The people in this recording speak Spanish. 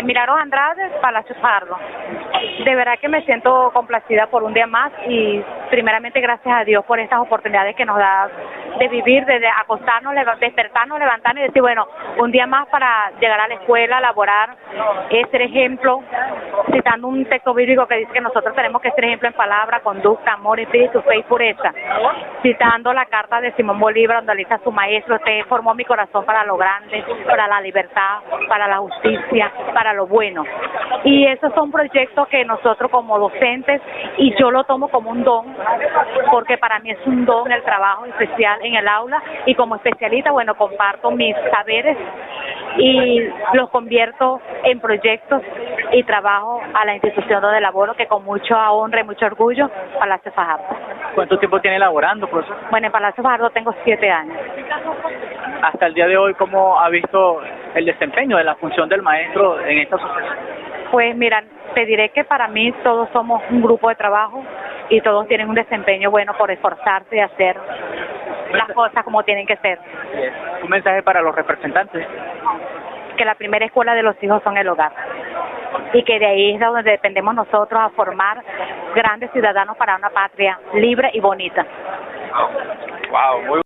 Milagros Andrade, Palacio Fajardo. De verdad que me siento complacida por un día más y primeramente gracias a Dios por estas oportunidades que nos da de vivir, de acostarnos, despertarnos, levantarnos y decir, bueno, un día más para llegar a la escuela, laborar, ser ejemplo, citando un texto bíblico que dice que nosotros tenemos que ser ejemplo en palabra, conducta, amor, espíritu, fe y pureza. Citando la carta de Simón Bolívar, donde dice a su maestro, usted formó mi corazón para lo grande, para la libertad, para la justicia, para lo bueno. Y esos son proyectos que nosotros como docentes, y yo lo tomo como un don, porque para mí es un don el trabajo especial en el aula, y como especialista, bueno, comparto mis saberes y los convierto en proyectos y trabajo a la institución donde laboro, que con mucha honra y mucho orgullo, Palacio Fajardo. ¿Cuánto tiempo tiene laborando, profesor? Bueno, en Palacio Fajardo tengo 7 años. Hasta el día de hoy, ¿cómo ha visto el desempeño de la función del maestro en esta asociación? Pues mira, te diré que para mí todos somos un grupo de trabajo y todos tienen un desempeño bueno por esforzarse y hacer las cosas como tienen que ser. Un mensaje para los representantes. Que la primera escuela de los hijos son el hogar y que de ahí es de donde dependemos nosotros a formar grandes ciudadanos para una patria libre y bonita. Wow, muy